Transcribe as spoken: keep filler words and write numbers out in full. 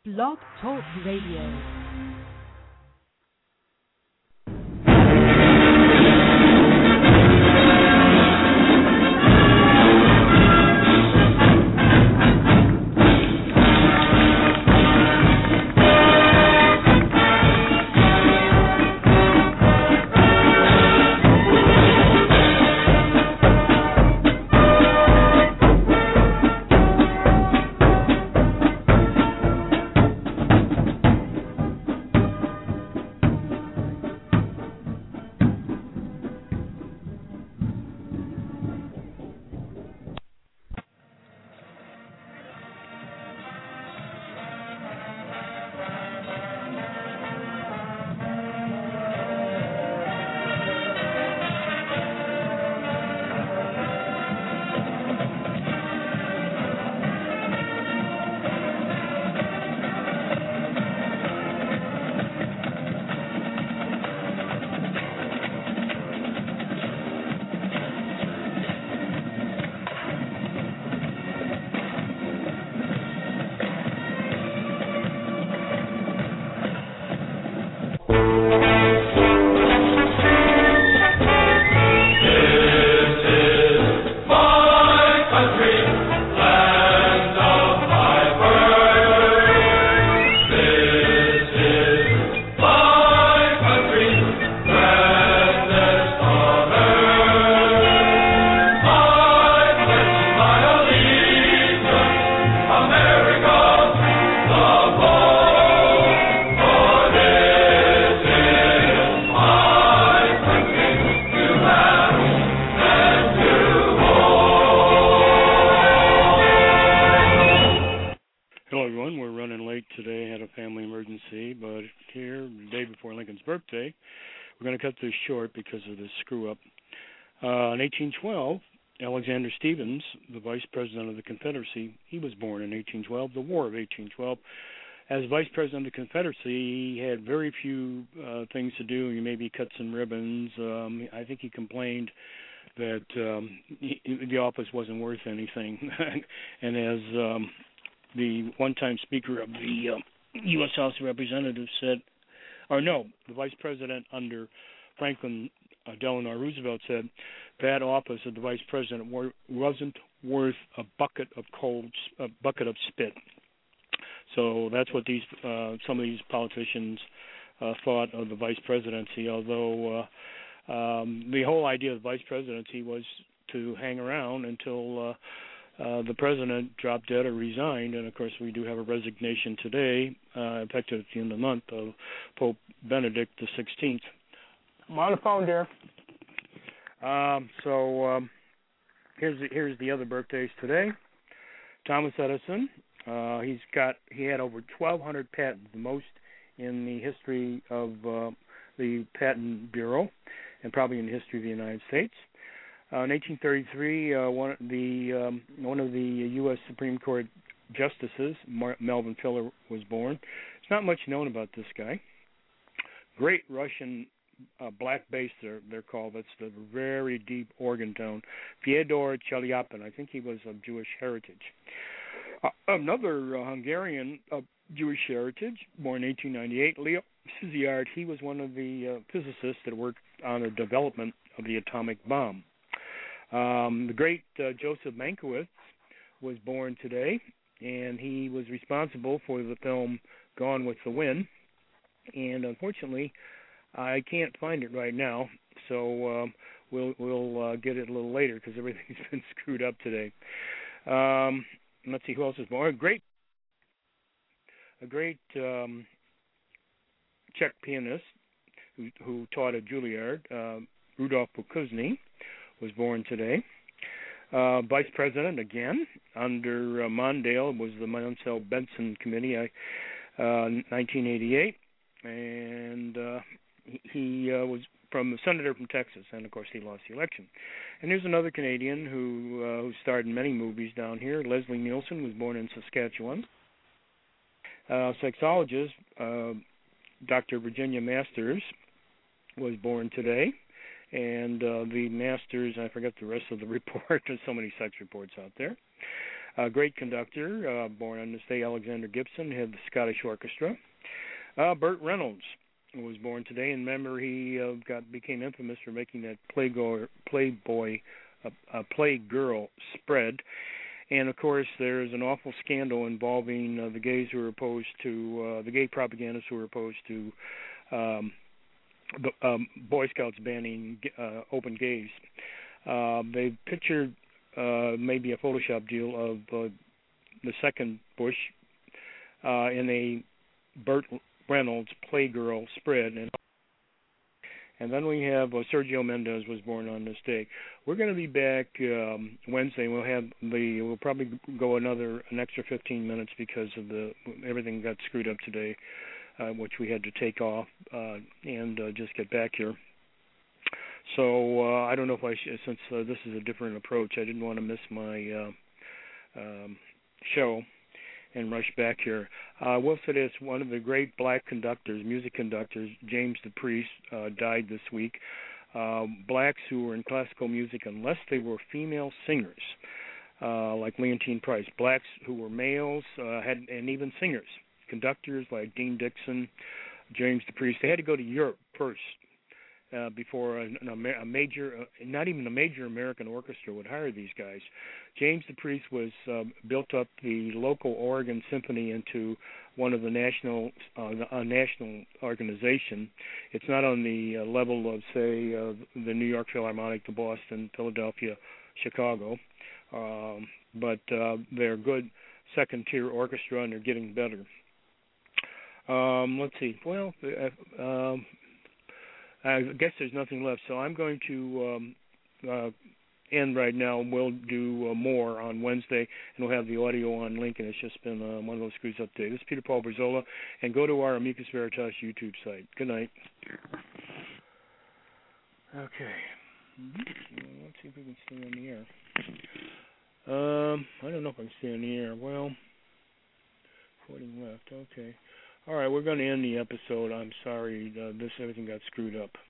Blog Talk Radio. Short because of this screw up. Uh, in eighteen twelve, Alexander Stephens, the Vice President of the Confederacy, he was born in eighteen twelve, the War of eighteen twelve. As Vice President of the Confederacy, he had very few uh, things to do. He maybe cut some ribbons. Um, I think he complained that um, he, the office wasn't worth anything. And as um, the one-time Speaker of the uh, U S House of Representatives said, or no, the Vice President under Franklin uh, Delano Roosevelt said that office of the vice president wor- wasn't worth a bucket of cold, a bucket of spit. So that's what these uh, some of these politicians uh, thought of the vice presidency. Although uh, um, the whole idea of the vice presidency was to hang around until uh, uh, the president dropped dead or resigned. And of course, we do have a resignation today, uh, effective at the end of the month, of Pope Benedict the sixteenth. I'm on the phone, dear. Um, so um, here's the, here's the other birthdays today. Thomas Edison. Uh, he's got he had over twelve hundred patents, the most in the history of uh, the Patent Bureau, and probably in the history of the United States. Uh, in eighteen thirty-three, uh, one the um, one of the U S Supreme Court justices, Mar- Melvin Filler, was born. There's not much known about this guy. Great Russian. Uh, black bass, they're, they're called. That's the very deep organ tone. Fyodor Chelyapin, I think he was of Jewish heritage. Uh, another uh, Hungarian of Jewish heritage, born in eighteen ninety-eight, Leo Szilard. He was one of the uh, physicists that worked on the development of the atomic bomb. Um, the great uh, Joseph Mankiewicz was born today, and he was responsible for the film Gone with the Wind. And unfortunately, I can't find it right now, so um, we'll we'll uh, get it a little later because everything's been screwed up today. Um, let's see who else is born. A great, a great um, Czech pianist who, who taught at Juilliard, uh, Rudolf Pokusny, was born today. Uh, Vice President again under uh, Mondale was the Mansell-Benson Committee, I, uh, nineteen eighty-eight, and uh, He uh, was from a senator from Texas, and of course he lost the election. And there's another Canadian who uh, who starred in many movies down here. Leslie Nielsen was born in Saskatchewan. Uh, sexologist uh, Doctor Virginia Masters was born today, and uh, the Masters, I forget the rest of the report. There's so many sex reports out there. A great conductor, uh, born on this day, Alexander Gibson, head of the Scottish Orchestra. Uh, Burt Reynolds was born today. In memory, he uh, got became infamous for making that Playboy, Playboy uh, uh, Playgirl spread. And, of course, there's an awful scandal involving uh, the gays who were opposed to, uh, the gay propagandists who were opposed to um, the, um, Boy Scouts banning uh, open gays. Uh, they pictured uh, maybe a Photoshop deal of uh, the second Bush uh, in a Burt Reynolds Playgirl spread, and and then we have uh, Sergio Mendes was born on this day. We're going to be back um, Wednesday. We'll have the we'll probably go another an extra fifteen minutes because of the everything got screwed up today, uh, which we had to take off uh, and uh, just get back here. So uh, I don't know if I sh- since uh, this is a different approach, I didn't want to miss my uh, um, show and rush back here. Uh, I will say this, one of the great black conductors, music conductors, James DePriest, uh, died this week. Uh, blacks who were in classical music, unless they were female singers, uh, like Leontine Price. Blacks who were males, uh, had, and even singers, conductors like Dean Dixon, James DePriest. They had to go to Europe first. Uh, before a, a major, uh, not even a major American orchestra would hire these guys. James DePriest was uh, built up the local Oregon Symphony into one of the national, uh, a national organization. It's not on the uh, level of, say, uh, the New York Philharmonic, the Boston, Philadelphia, Chicago, um, but uh, they're a good second-tier orchestra, and they're getting better. Um, let's see. Well, uh, um, I guess there's nothing left, so I'm going to um, uh, end right now. We'll do uh, more on Wednesday, and we'll have the audio on Lincoln. It's just been uh, one of those screws up today. This is Peter Paul Berzola, and go to our Amicus Veritas YouTube site. Good night. Okay. Mm-hmm. Let's see if we can stay on the air. Um, I don't know if I can stay on the air. Well, recording left. Okay. All right, we're going to end the episode. I'm sorry, uh, this everything got screwed up.